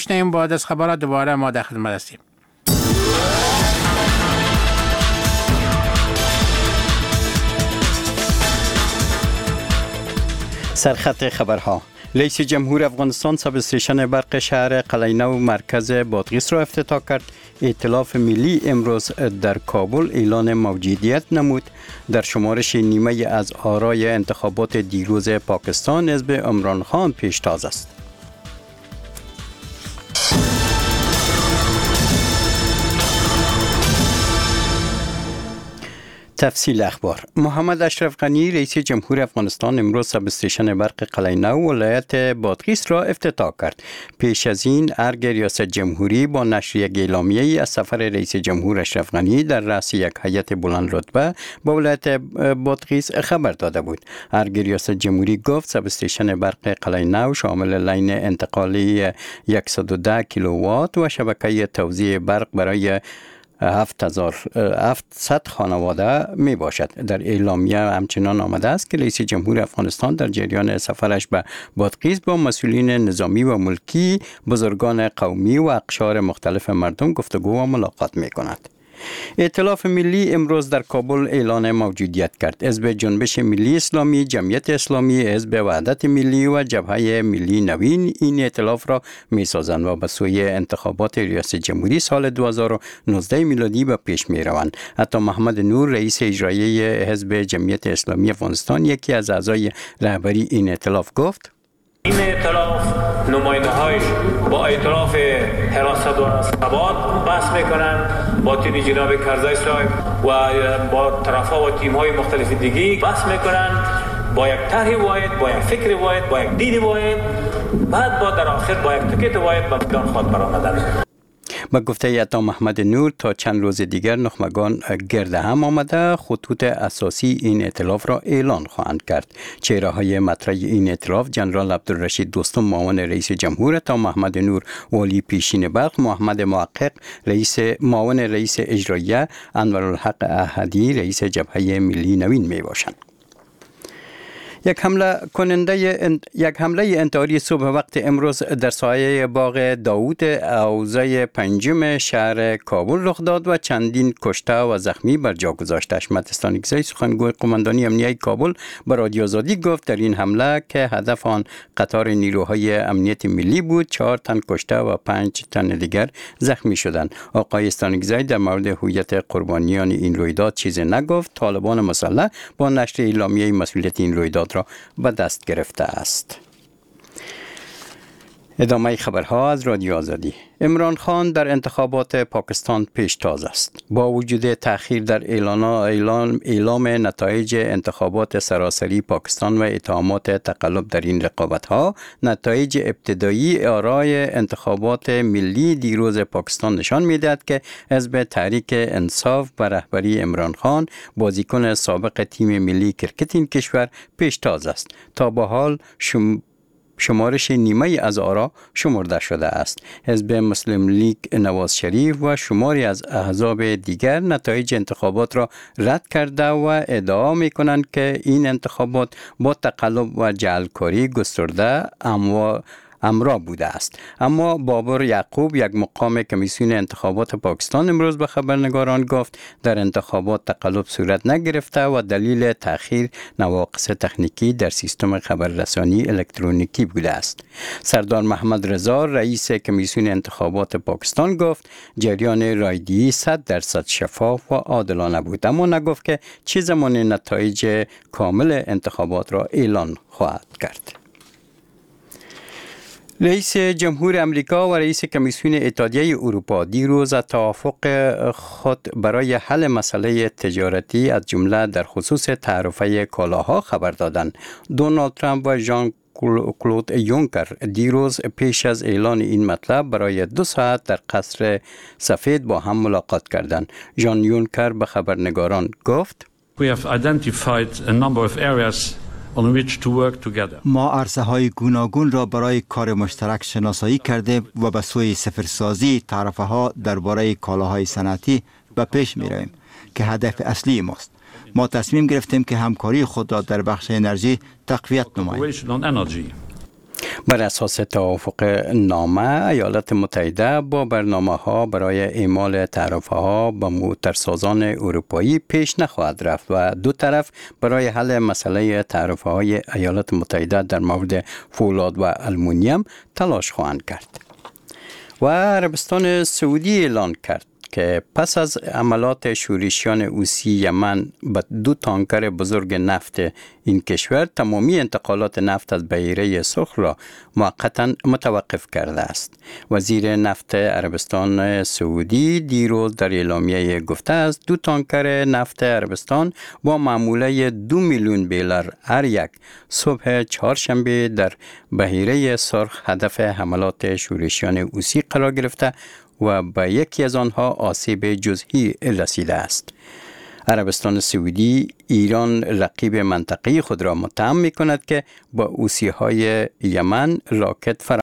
شنیم بعد از خبرات دوباره ما در خدمت هستیم. سرخط خبرها. رئیس جمهور افغانستان ساب استیشن برق شهر قلعه‌نو مرکز بادغیس را افتتاح کرد. ائتلاف ملی امروز در کابل اعلان موجودیت نمود. در شمارش نیمه از آرای انتخابات دیروز پاکستان حزب عمران خان پیشتاز است. تفصیل اخبار. محمد اشرف غنی رئیس جمهور افغانستان امروز ساب استیشن برق قلعه‌نو ولایت بادغیس را افتتاح کرد. پیش از این ارگ ریاست جمهوری با نشر یک اعلامیه از سفر رئیس جمهور اشرف غنی در رأس یک هیئت بلند رتبه با ولایت بادغیس خبر داده بود. ارگ ریاست جمهوری گفت ساب استیشن برق قلعه‌نو شامل لین انتقالی 110 کیلووات و شبکه توزیع برق برای 700 خانواده می باشد. در اعلامیه همچنان آمده است که رئیس جمهور افغانستان در جریان سفرش به بادغیس با مسئولین نظامی و ملکی، بزرگان قومی و اقشار مختلف مردم گفتگو و ملاقات می کند. ائتلاف ملی امروز در کابل اعلان موجودیت کرد. حزب جنبش ملی اسلامی، جمعیت اسلامی، حزب وحدت ملی و جبهه ملی نوین این ائتلاف را می سازند و به سوی انتخابات ریاست جمهوری سال 2019 میلادی به پیش می روند. عطا محمد نور رئیس اجرایی حزب جمعیت اسلامی افغانستان یکی از اعضای رهبری این ائتلاف گفت: این ائتلاف نماینده‌هایش با ائتلاف حراست و ثبات بحث میکنن، با تیم جناب کرزی صاحب و با طرف‌ها و تیم‌های مختلف دیگه بحث میکنن، با یک طرح واحد، با یک فکر واحد، با یک دید واحد، بعد با در آخر با یک تکت واحد به میدان خود برآمدن. با گفته عطا محمد نور تا چند روز دیگر نخبگان گرد هم آمده خطوط اساسی این ائتلاف را اعلان خواهند کرد. چهره های مطرح این ائتلاف جنرال عبدالرشید دوستم معاون رئیس جمهور، عطا محمد نور والی پیشین بلخ، محمد محقق معاون رئیس اجراییه، انورالحق احدی رئیس جبهه ملی نوین می باشند. یک حمله انتحاری صبح وقت امروز در سایه باغ داوود حوزه پنجم شهر کابل رخ داد و چندین کشته و زخمی بر جا گذاشت. حشمت استانکزی سخنگوی قماندانی امنیتی کابل به رادیو آزادی گفت در این حمله که هدف آن قطار نیروهای امنیت ملی بود 4 تن کشته و 5 تن دیگر زخمی شدند. آقای استانکزی در مورد هویت قربانیان این رویداد چیزی نگفت. طالبان مسلح با نشر اعلامیه مسئولیت این رویداد را به دست گرفته است. ادامه خبرها از رادیو آزادی. عمران خان در انتخابات پاکستان پیشتاز است. با وجود تأخیر در اعلام نتایج انتخابات سراسری پاکستان و اتهامات تقلب در این رقابت‌ها، نتایج ابتدایی آرای انتخابات ملی دیروز پاکستان نشان می‌دهد که حزب تحریک انصاف به رهبری عمران خان، بازیکن سابق تیم ملی کرکت این کشور، پیشتاز است. تا به حال شمارش نیمه از آرا شمرده شده است. حزب مسلم لیگ نواز شریف و شماری از احزاب دیگر نتایج انتخابات را رد کرده و ادعا می‌کنند که این انتخابات با تقلب و جعلکاری گسترده همراه بوده است. اما بابر یعقوب، یک مقام کمیسیون انتخابات پاکستان، امروز به خبرنگاران گفت در انتخابات تقلب صورت نگرفته و دلیل تأخیر نواقص تکنیکی در سیستم خبررسانی الکترونیکی بوده است. سردار محمد رضا رئیس کمیسیون انتخابات پاکستان گفت جریان رایدهی 100% شفاف و عادلانه بود، اما نگفت که چه زمان نتایج کامل انتخابات را اعلان خواهد کرد. رئیس جمهور امریکا و رئیس کمیسیون اتحادیه اروپا دیروز از توافق خود برای حل مسئله تجارتی از جمله در خصوص تعرفه کالاها خبر دادند. دونالد ترامپ و ژان کلود یونکر دیروز پیش از اعلان این مطلب برای 2 ساعت در قصر سفید با هم ملاقات کردند. ژان یونکر به خبرنگاران گفت: We have identified a number of areas on which to work together. ما عرصه‌های گوناگون را برای کار مشترک شناسایی کرده و به سوی صفرسازی تعرفه‌ها درباره کالاهای صنعتی به پیش می‌رویم که هدف اصلی ماست. ما تصمیم گرفتیم که همکاری خود را در بخش انرژی تقویت نماییم. بر اساس توافق نامه ایالات متحده با برنامه‌ها برای اعمال تعرفه‌ها به موترسازان اروپایی پیش نخواهد رفت و دو طرف برای حل مسئله تعرفه‌های ایالات متحده در مورد فولاد و آلومینیوم تلاش خواهند کرد. و عربستان سعودی اعلان کرد که پس از عملات شورشیان حوثی یمن به 2 تانکر بزرگ نفت این کشور تمامی انتقالات نفت از بحیره سرخ را موقتا متوقف کرده است. وزیر نفت عربستان سعودی دیروز در اعلامیه گفته است 2 تانکر نفت عربستان با معموله 2 میلیون بیرل هر یک صبح چهارشنبه در بحیره سرخ هدف حملات شورشیان حوثی قرار گرفته و به یکی از آنها آسیب جزئی رسیده است. عربستان سعودی ایران رقیب منطقه‌ای خود را متهم می‌کند که با حوثی‌های یمن راکت